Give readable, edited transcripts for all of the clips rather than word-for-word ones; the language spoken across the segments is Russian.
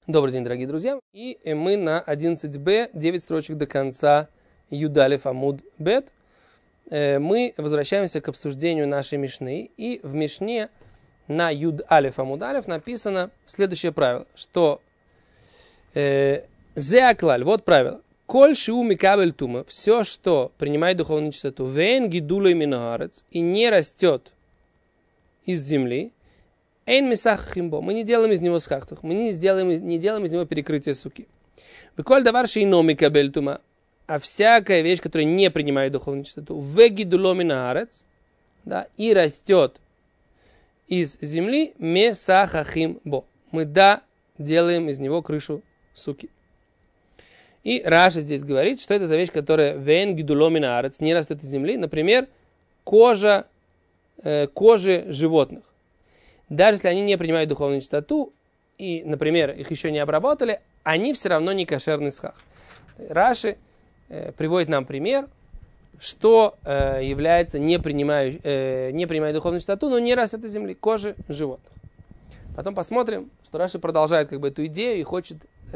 Добрый день, дорогие друзья. И мы на 11b, 9 строчек до конца Юдалев Амуд Бет. Мы возвращаемся к обсуждению нашей Мишны. И в Мишне на Юд-Алев Амуд Алев написано следующее правило, что Зеаклаль, вот правило. Коль шиу микабель тума, все, что принимает духовную чистоту, вен гидулой миноарец, и не растет из земли, эйн мисах химбо, мы не делаем из него схахтух, мы не делаем из него перекрытие суки. Веколь давар шейно микабель тума, а всякая вещь, которая не принимает духовную чистоту, ве гидуло миноарец, да, и растет из земли, месаха химбо, мы делаем из него крышу суки. И Раша здесь говорит, что это за вещь, которая вен гидуло миноарец, не растет из земли, например, кожи животных. Даже если они не принимают духовную чистоту, и, например, их еще не обработали, они все равно не кошерный схах. Раши приводит нам пример, что является не принимая духовную чистоту, но не растет из земли, кожи животных. Потом посмотрим, что Раши продолжает эту идею и хочет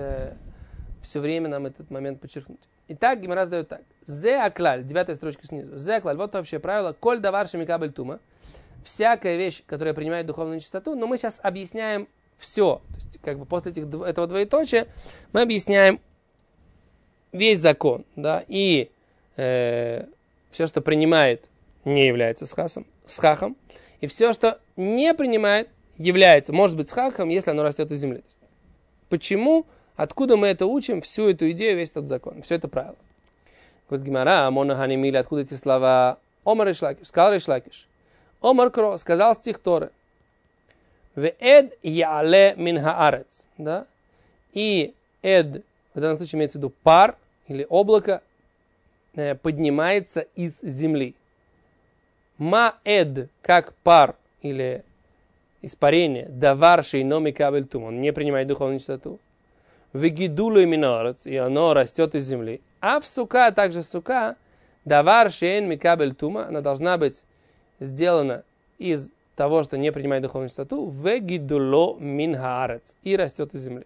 все время нам этот момент подчеркнуть. Итак, Гемара задает так. Зе аклаль, 9 строчка снизу. Зе аклаль, вот общее правило. Коль давар шемикабель тума. Всякая вещь, которая принимает духовную чистоту, но мы сейчас объясняем все. То есть, после этого двоеточия мы объясняем весь закон. Да, и все, что принимает, не является схахом. И все, что не принимает, может быть схахом, если оно растет из земли. Почему? Откуда мы это учим? Всю эту идею, весь этот закон, все это правило. Говорит Гемара, Амона Ханимили, откуда эти слова? Омар Рейш Лакиш, сказал Рейш Лакиш. Омар Кро, сказал стих Торы. Веэд яале мин хаарец. Да? И эд, в данном случае имеется в виду пар или облако, поднимается из земли. Маэд, как пар или испарение, давар шейно микабель тум, он не принимает духовную чистоту. Вегидулу минорец, и оно растет из земли. А в сука, также сука, давар шейн микабель тума, она должна быть сделана из того, что не принимает духовную чистоту, вегидуло мин хаарец, и растет из земли.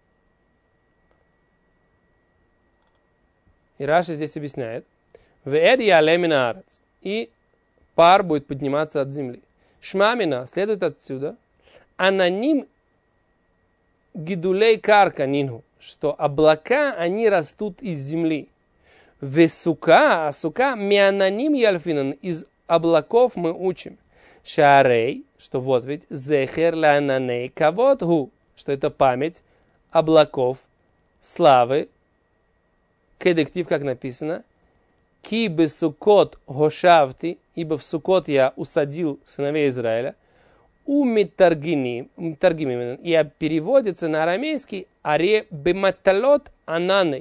И Раши здесь объясняет, веэд яле мин хаарец, и пар будет подниматься от земли. Шмамина следует отсюда, ананим гидулей карка нинху, что облака, они растут из земли. Весука, а сука, миананим ялфинан, из облаков мы учим. Шарей, что вот ведь, зехер лананей каводгу, что это память облаков славы. Кедектив, как написано, ки бесукот гошавти, ибо в Сукот я усадил сыновей Израиля. У митаргимим, и переводится на арамейский аре бематалот ананы.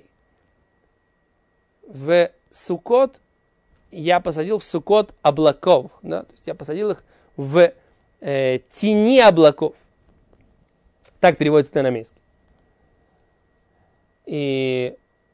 В Сукот я посадил в Сукот облаков, да? То есть я посадил их в тени облаков. Так переводится на арамейский. И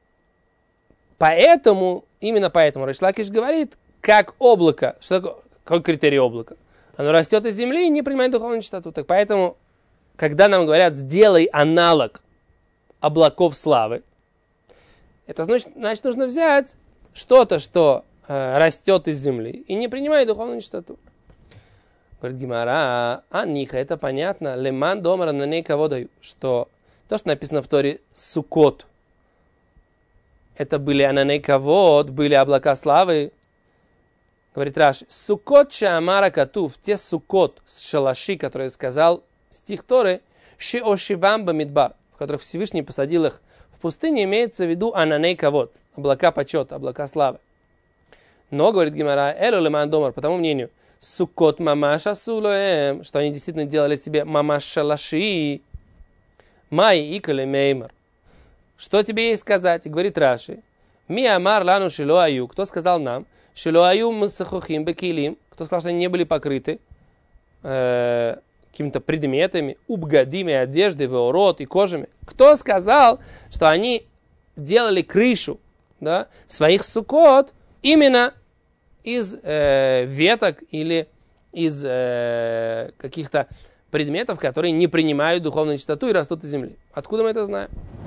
именно поэтому Рейш Лакиш говорит, как облако, что такое, какой критерий облака? Оно растет из земли и не принимает духовную чистоту. Так поэтому, когда нам говорят, сделай аналог облаков славы, это значит, нужно взять что-то, что растет из земли и не принимает духовную чистоту. Говорит Гемара, Ниха, это понятно, леман домара на ней кого даю, что то, что написано в Торе Сукот, это были ананей кавод, были облака славы. Говорит Раши, Сукот шаамара катув, те сукот, шалаши, которые сказал стих Торы, шиошивам бамидбар, в которых Всевышний посадил их в пустыне, имеется в виду ананей кавод, облака почета, облака славы. Но, говорит Гемара, эло леман домар, по тому мнению, Сукот мамаш асулоэм, что они действительно делали себе мамаш шалаши, май икале меймар. Что тебе есть сказать? Говорит Раши, ми амар лану шило аю, кто сказал нам, шилуаю мсахухим бекилим, кто сказал, что они не были покрыты какими-то предметами, убгадими, одеждой, веорот и кожами. Кто сказал, что они делали крышу, да, своих сукот именно из веток или из каких-то предметов, которые не принимают духовную чистоту и растут из земли. Откуда мы это знаем?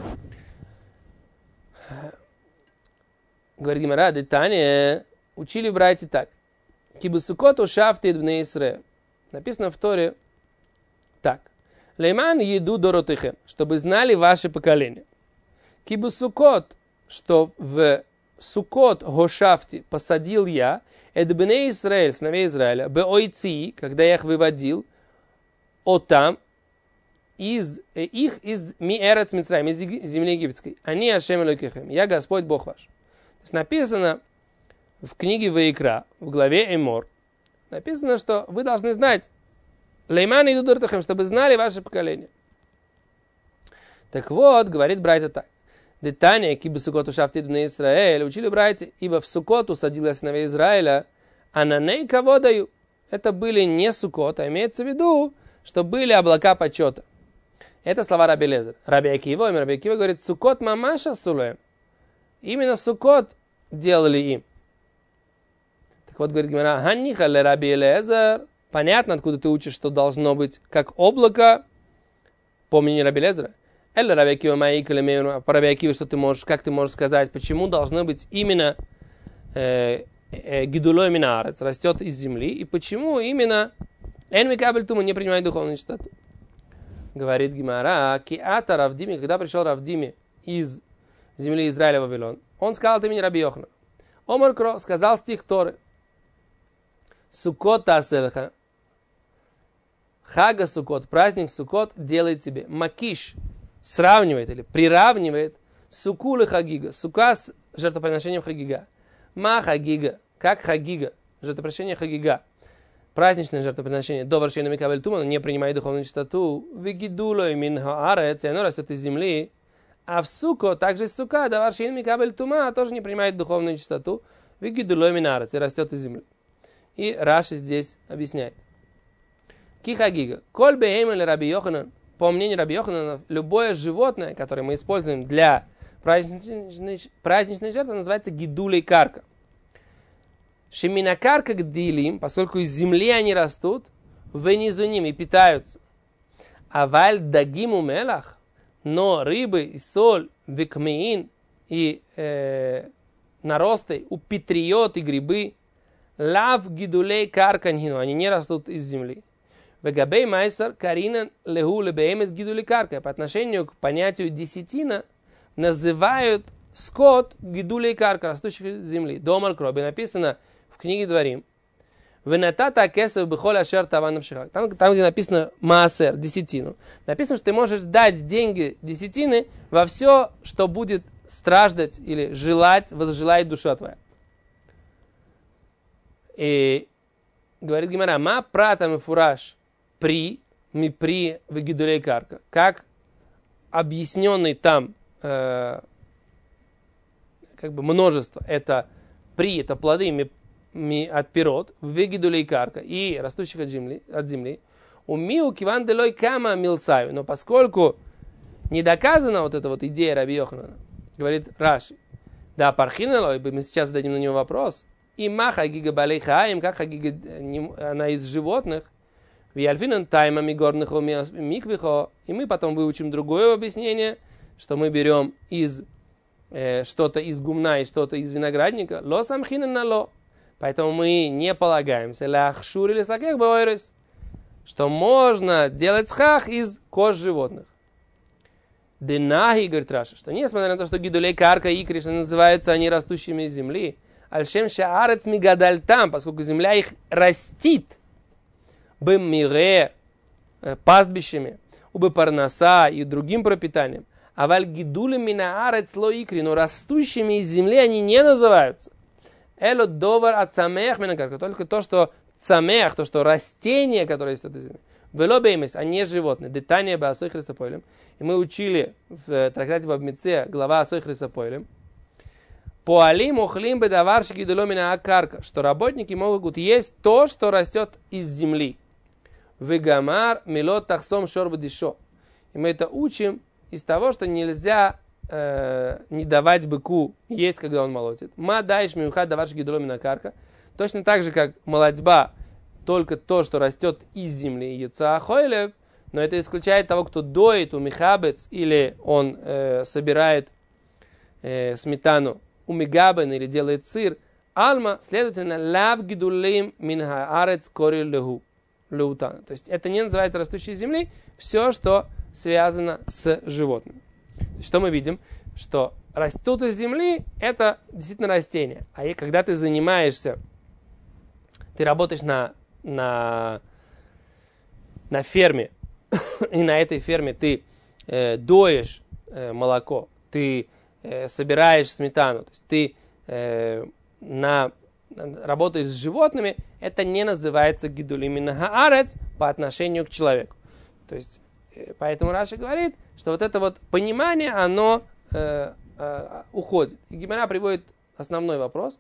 Говорит Гемара, Детане, учили братья так. Кибусукот ушафти бней Исраэль. Написано в Торе так. Лейман еду доротыхем, чтобы знали ваши поколения. Кибусукот, что в Сукот Гошафти посадил я, Эдбней Исраэль, сыновей Израиля, Беойци, когда я их выводил, отам, из Миэрец Мицраим, из земли египетской. Они Ашем Элокехем, я Господь Бог ваш. То есть написано в книге Ваикра, в главе Эмор, написано, что вы должны знать, Лейман иду дортахем, чтобы знали ваше поколение. Так вот, говорит братья так. Детания, кибо Сукот ушафти бней Исраэль, учили братья, ибо в Сукот усадил я сыновей Израиля, а на ней кого даю? Это были не Сукот, а имеется в виду, что были облака почета. Это слова Раби Лезер. Раби Акива говорит, Сукот мамаша сулуем. Именно Сукот делали им. Так вот, говорит Гемара, Ганниха ле Раби Лезер. Понятно, откуда ты учишь, что должно быть как облако, по мнению Раби Лезера. Эль Раби Акива маик или мейну. По Раби Акиве, что ты можешь, как ты можешь сказать, почему должно быть именно гидулой минарец, растет из земли, и почему именно энми кабель тума не принимает духовную чистоту. Говорит Гемара, киата Равдими, когда пришел Равдими из земли Израиля в Вавилон, он сказал от имени Раби Йохана. Омар Кро сказал стих Торы. Сукот таселха. Хага Сукот, праздник Сукот делает тебе. Макиш сравнивает или приравнивает суку или хагига. Сука с жертвоприношением хагига. Ма хагига, как хагига, жертвоприношение хагига. Праздничное жертвоприношение до варшейна микабель тума, не принимает духовную чистоту. Вегидуло и мин хаарец, и оно растет из земли. А в суко, также сука, до варшейна микабель тума, тоже не принимает духовную чистоту. Вегидуло и мин хаарец, и растет из земли. И Раши здесь объясняет. Кихагига. Коль беэйм или Раби Йоханан, по мнению Раби Йоханана, любое животное, которое мы используем для праздничной жертвы, называется гидулей карка. Шемина карка гдилим, поскольку из земли они растут, внизу ними питаются. А валь дагиму мелах, но рыбы и соль, викмеин и наросты, у петриот и грибы, лав гидулей карка нхину, они не растут из земли. Вегабей майсар каринан леху лебеемес гидулей карка. По отношению к понятию десятина называют скот гидулей карка, растущих из земли. Домар кроби написано в книге Дворим. Венатата кесов бихоль ашер таван навшиха. Там, где написано маасер, десятину. Написано, что ты можешь дать деньги десятины во все, что будет страждать или желать, возжелает душа твоя. И говорит Гемара, ма пратам и фураж при вегидулей карка. Как объясненный там как бы множество, это это плоды от пирот, вегидулей карка и растущих от земли. У миу киван делой кама милсаю. Но поскольку не доказана вот эта вот идея Раби Йоханана, говорит Раши, да пархиналой, мы сейчас зададим на него вопрос, и маха гига балейхаем, как хагига, она из животных, в яльфинан таймами горных миквихо, и мы потом выучим другое объяснение, что мы берем что-то из гумна и что-то из виноградника, ло самхинан на ло. Поэтому мы не полагаемся, ляхшур или сакех бойрес, что можно делать схах из кож животных. Денахи, говорит Раша, что несмотря на то, что гидулей карка и икри, что называются они растущими из земли, альшем шаарец мигадаль там, поскольку земля их растит, бым мире, пастбищами, убы парнаса и другим пропитанием, а валь гидулем минаарец ло икри, но растущими из земли они не называются. Эло довар от цамех минакарка, только то, что цамех, то, что растение, которое есть от земли. Вело беймес, а не животные. Детание бы асой хрисапойлем. И мы учили в трактате Бабмице, глава асой хрисапойлем. Поалим охлим бедаварши гидуломина акарка, что работники могут есть то, что растет из земли. Вегамар милот тахсом шорбу дишо. И мы это учим из того, что нельзя не давать быку есть, когда он молотит. Ма даешь миуха даварши гидуломина акарка. Точно так же, как молодьба только то, что растет из земли, юцаахойлев, но это исключает того, кто доит у михабец, или он собирает сметану у мигабен, или делает сыр, алма, следовательно, лав гидулим минха арец кори леутана. То есть это не называется растущей земли, все, что связано с животным. Что мы видим? Что растут из земли, это действительно растения. А когда ты занимаешься, ты работаешь на ферме, и на этой ферме ты доешь молоко, ты собираешь сметану, то есть ты работаешь с животными, это не называется гидулим минха арец по отношению к человеку. То есть, поэтому Раши говорит, что вот это вот понимание, оно уходит. И Гемара приводит основной вопрос.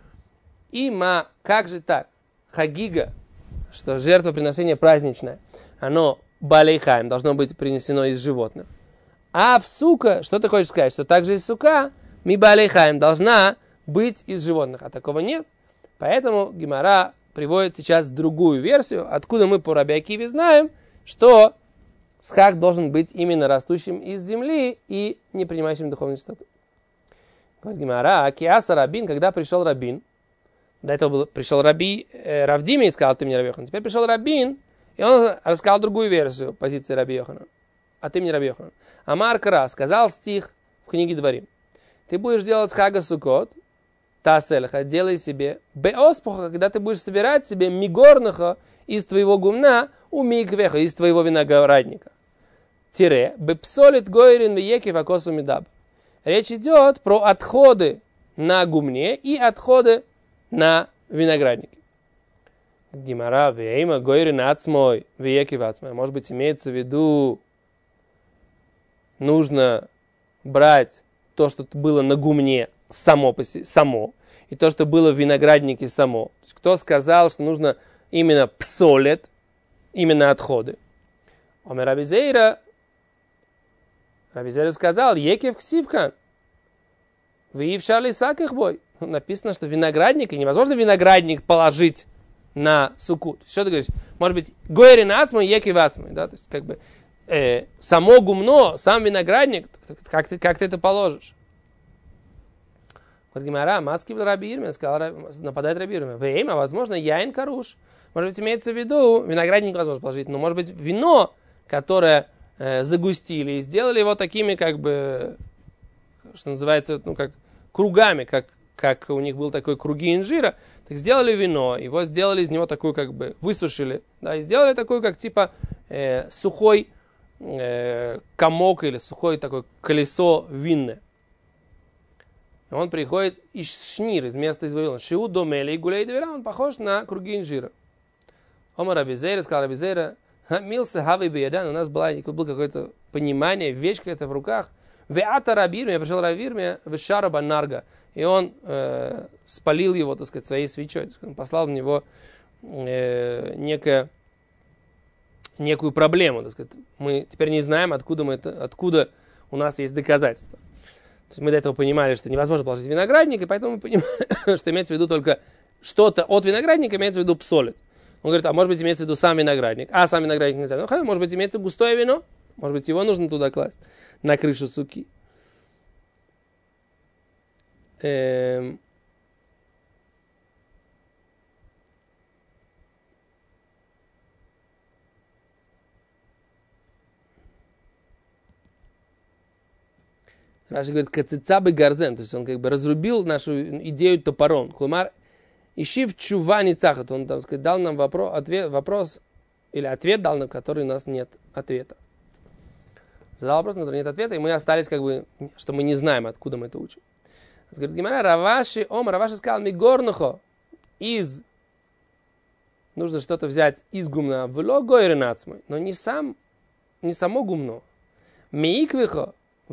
Как же так? Хагига, что жертвоприношение праздничное, оно балейхаем, должно быть принесено из животных. А в сука, что ты хочешь сказать? Что также и сука, ми балейхаем, должна быть из животных. А такого нет. Поэтому Гемара приводит сейчас другую версию, откуда мы по Раби Акиве знаем, что схак должен быть именно растущим из земли и не принимающим духовную чистоту. Говорит Гемара, киаса рабин, когда пришел рабин, до этого пришел Равдими и сказал, ты мне Раби Йохан. Теперь пришел рабин, и он рассказал другую версию позиции Раби Йохана. А ты мне Раби Йохан. Амар Кара сказал стих в книге Дворим. Ты будешь делать хага сукот, таселха, делай себе беоспуха, когда ты будешь собирать себе мигорнаха из твоего гумна у мигвеха, из твоего виноградника. Тире, бепсолит гойрин вееки вакосу мидаб. Речь идет про отходы на гумне и отходы на винограднике. Гимара, вейма гойрин ацмой, вееки вацмой. Может быть, имеется в виду, нужно брать то, что было на гумне само, и то, что было в винограднике само. То есть, кто сказал, что нужно именно псолет, именно отходы? Омер Рабизейра сказал, екев ксивкан, выившали саких бой. Написано, что виноградник, и невозможно виноградник положить на суку. Что ты говоришь? Может быть, гойрин ацмой, екев ацмой, да? То есть, как бы, само гумно, сам виноградник, как ты это положишь? Вот Гемара, маски в Раби Ирме, сказал, нападает Раби Ирме. Вейма, возможно, яин каруш. Может быть, имеется в виду, виноградник возможно положить, но может быть, вино, которое загустили и сделали его такими, как бы, что называется, ну, как кругами, как у них был такой круги инжира, так сделали вино, его сделали из него такую, как бы, высушили, да, и сделали такую, как, типа, сухой комок или сухое такое колесо винное. Он приходит из Шнир, из места из Вавилона. Шиу домели и гулей двера, он похож на круги инжира. Омар Рабизейра, сказал Рабизейра, милса хави биядан, у нас было какое-то понимание, вещь какая-то в руках. Веата Рабирме, я пришел Рабирме, вешара банарга, и он спалил его, так сказать, своей свечой. Он послал в него некую проблему, так сказать. Мы теперь не знаем, откуда у нас есть доказательства. То есть мы до этого понимали, что невозможно положить виноградник, и поэтому мы понимаем, что имеется в виду только что-то от виноградника, имеется в виду псолит. Он говорит, а может быть имеется в виду сам виноградник. А сам виноградник нельзя. Ну, может быть имеется густое вино, может быть его нужно туда класть, на крышу суки. Раши говорит, кацица бы гарзен, то есть он как бы разрубил нашу идею топором. Клумар, ищи в чува ницахат, он, там сказать, дал нам ответ, дал нам, который у нас нет ответа. Задал вопрос, на который нет ответа, и мы остались как бы, что мы не знаем, откуда мы это учим. Говорит Гемара, Раваши сказал, мигорнухо, нужно что-то взять из гумна, вло гойренацмой, но не само гумно. Меиквихо,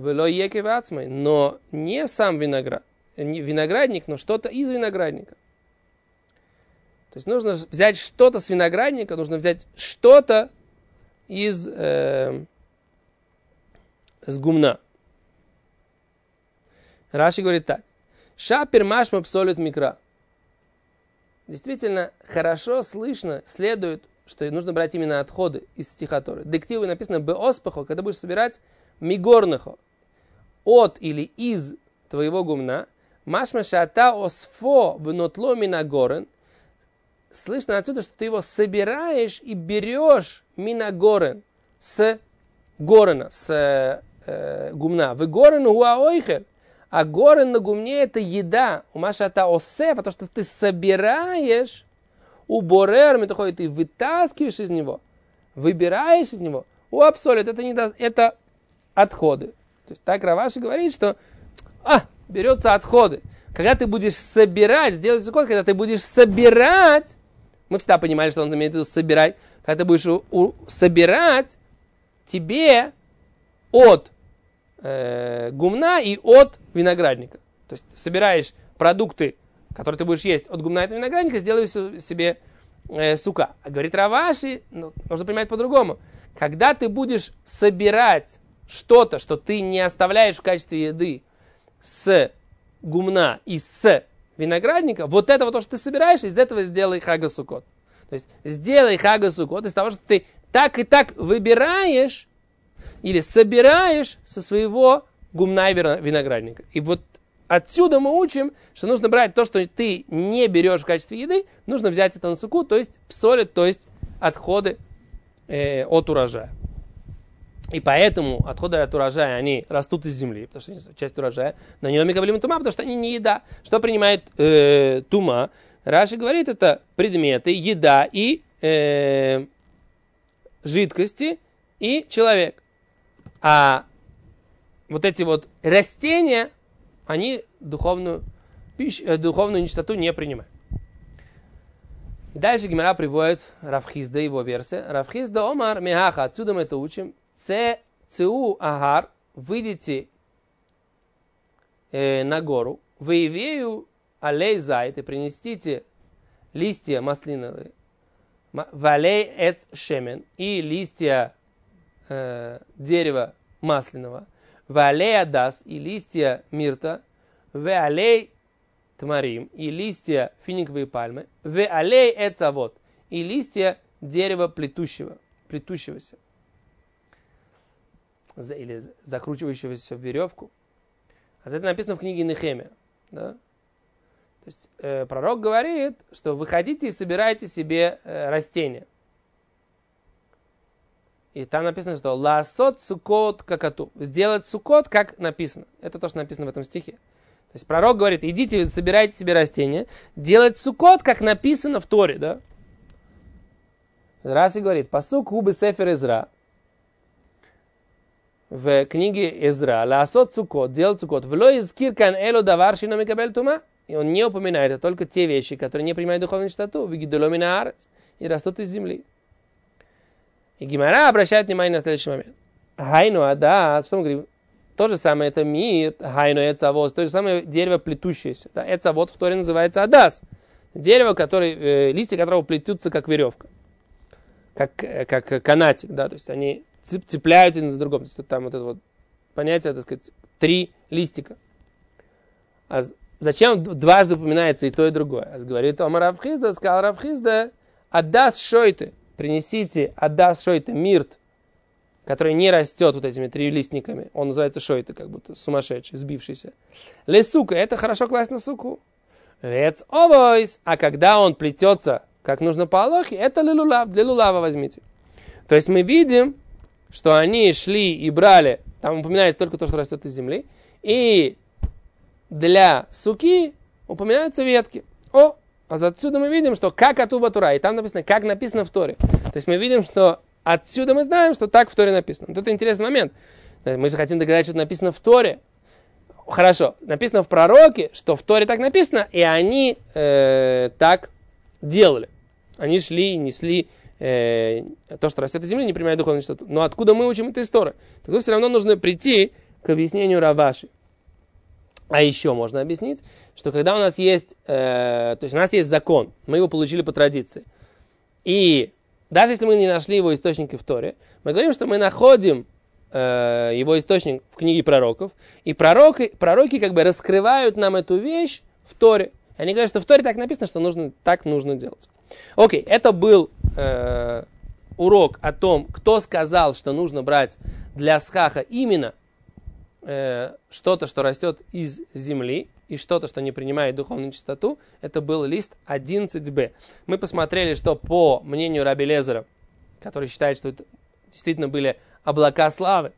но не сам виноградник, но что-то из виноградника. То есть нужно взять что-то с виноградника, нужно взять что-то с гумна. Раши говорит так. Шапир машма псолит микра. действительно хорошо слышно, следует, что нужно брать именно отходы из стиха Торы. Дективы написано «беоспехо», когда будешь собирать «мигорнехо», от или из твоего гумна, «машма шата осфо внотло минагорен», слышно отсюда, что ты его собираешь и берешь минагорен, с горена, с гумна. «Вы горен уаойхер», а горен на гумне это еда. У машата осеф, а то, что ты собираешь, у борер, ты вытаскиваешь из него, выбираешь из него, у абсолют, это отходы. То есть так Раваши говорит, что берется отходы. Когда ты будешь собирать, сделать сукот, когда ты будешь собирать, мы всегда понимали, что он имеет в виду собирать, когда ты будешь собирать, тебе от гумна и от виноградника. То есть собираешь продукты, которые ты будешь есть от гумна и от виноградника, сделай себе сука. А говорит Раваши, нужно понимать по-другому. Когда ты будешь собирать что-то, что ты не оставляешь в качестве еды с гумна и с виноградника, вот это вот то, что ты собираешь, из этого сделай хага сукот. То есть сделай хага сукот из того, что ты так и так выбираешь или собираешь со своего гумна и виноградника. И вот отсюда мы учим, что нужно брать то, что ты не берешь в качестве еды, нужно взять это на суку, то есть псолит, то есть отходы от урожая. И поэтому отходы от урожая, они растут из земли, потому что они часть урожая, но не номикаблим тума, потому что они не еда. Что принимает тума? Раши говорит, это предметы, еда и жидкости и человек. А вот эти вот растения, они духовную нечистоту не принимают. И дальше Гемара приводит Рав Хизда, его версия. Рав Хизда омар мехаха, отсюда мы это учим. Цеу агар, выйдите на гору, выявею алей зайт и принесите листья маслиновые, валей эц шемен и листья дерева масляного, валей адас и листья мирта, валей тмарим и листья финиковой пальмы, валей эц авот и листья дерева плетущегося или закручивающегося в веревку. А это написано в книге Нехемия. Да? То есть пророк говорит, что выходите и собирайте себе растения. И там написано, что ласот сукот какату. Сделать сукот, как написано. Это то, что написано в этом стихе. То есть пророк говорит, идите, собирайте себе растения. Делать сукот, как написано в Торе. Да? Раши говорит, пасук губы сефер Эзра. В книге Эзра, ласот сукот, делать сукот. Вло из киркан эло давар шино микабель тума. И он не упоминает, это только те вещи, которые не принимают духовную чистоту, вигидоломина арец, и растут из земли. И Гемара обращает внимание на следующий момент. Хайну адас, что он говорит? То же самое это мир, хайну эцавоз, то же самое дерево плетущееся. Да? Эцавод в Торе называется адас. Дерево, листья которого плетутся как веревка. Как канатик, да, то есть они цепляются один за другом. То есть там вот это вот понятие, так сказать, 3 листика. А зачем дважды упоминается и то, и другое? Говорит Омар Рав Хизда, сказал Рав Хизда, адас шойте, принесите адас шойте, мирт, который не растет вот этими 3 листниками. Он называется шойте, как будто сумасшедший, сбившийся. Лесука, это хорошо класть на суку. Вец овойс, а когда он плетется, как нужно по Алохе, это лилулав, для лулава возьмите. То есть мы видим, что они шли и брали, там упоминается только то, что растет из земли, и для суки упоминаются ветки. А отсюда мы видим, что как атуба Тура, и там написано, как написано в Торе. То есть мы видим, что отсюда мы знаем, что так в Торе написано. Вот это интересный момент. Мы же хотим доказать, что написано в Торе. Хорошо, написано в пророке, что в Торе так написано, и они так делали. Они шли и несли то, что растет из земли, не принимая духовную чистоту. Но откуда мы учим это из Торы? Так тут все равно нужно прийти к объяснению Раваши. А еще можно объяснить, что когда у нас есть, то есть у нас есть закон, мы его получили по традиции. И даже если мы не нашли его источники в Торе, мы говорим, что мы находим его источник в книге пророков, и пророки как бы раскрывают нам эту вещь в Торе. И они говорят, что в Торе так написано, что так нужно делать. Окей, это был урок о том, кто сказал, что нужно брать для схаха именно что-то, что растет из земли, и что-то, что не принимает духовную чистоту. Это был лист 11b. Мы посмотрели, что по мнению Раби Лезера, который считает, что это действительно были облака славы,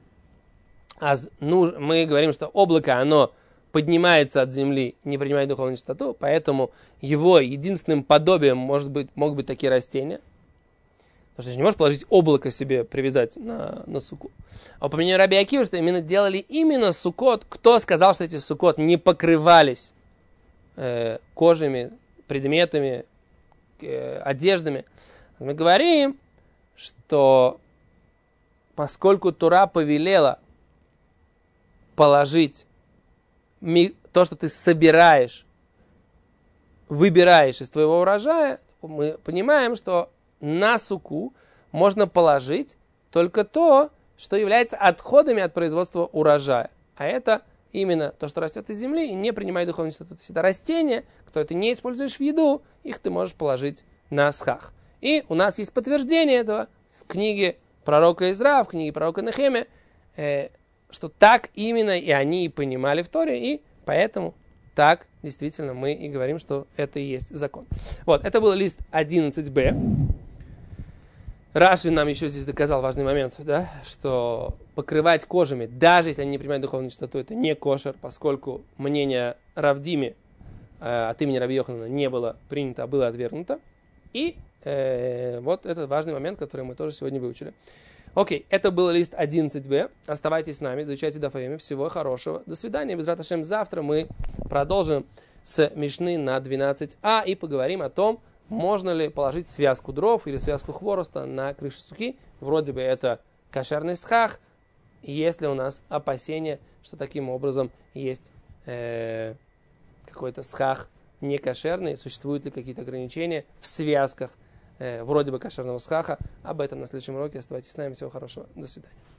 мы говорим, что облако, оно поднимается от земли, не принимает духовную чистоту, поэтому его единственным подобием могут быть такие растения. Потому что ты же не можешь положить облако себе, привязать на суку. А по мнению Раби Акивы, что именно делали именно сукот, кто сказал, что эти сукот не покрывались кожами, предметами, одеждами. Мы говорим, что поскольку Тора повелела положить то, что ты собираешь, выбираешь из твоего урожая, мы понимаем, что на суку можно положить только то, что является отходами от производства урожая. А это именно то, что растет из земли и не принимает духовную чистоту. То есть это растения, которые ты не используешь в еду, их ты можешь положить на схах. И у нас есть подтверждение этого в книге пророка Изра, в книге пророка Нехемия, что так именно и они и понимали в Торе, и поэтому так действительно мы и говорим, что это и есть закон. Вот, это был лист 11b. Раши нам еще здесь доказал важный момент, да, что покрывать кожами, даже если они не принимают духовную чистоту, это не кошер, поскольку мнение Рав Дими от имени Раби Йоханана не было принято, а было отвергнуто. И вот этот важный момент, который мы тоже сегодня выучили. Окей, это был лист 11b. Оставайтесь с нами, изучайте дафаими. Всего хорошего. До свидания. Безрат Ашем, завтра мы продолжим с Мишны на 12а и поговорим о том, можно ли положить связку дров или связку хвороста на крышу суки. Вроде бы это кошерный схах. Есть ли у нас опасения, что таким образом есть какой-то схах некошерный? Существуют ли какие-то ограничения в связках вроде бы кошерного схаха? Об этом на следующем уроке. Оставайтесь с нами. Всего хорошего. До свидания.